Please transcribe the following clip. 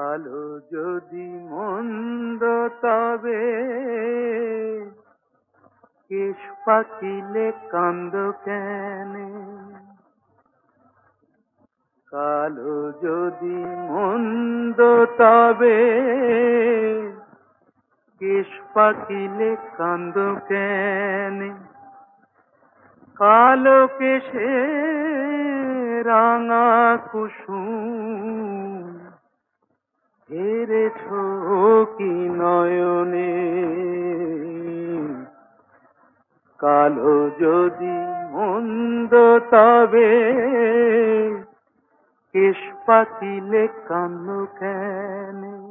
কালো যদি মন্দ তবে কেশ পাকিলে কান্দ কেনে? কালো যদি মন্দ তবে কেশ পাকিলে কান্দ কেনে? কালো কেশে রাঙা কুসুম হেরেছ কি নয়নে? কালো যদি মন্দ তবে কেশ পাকিলে কান্দ কেনে?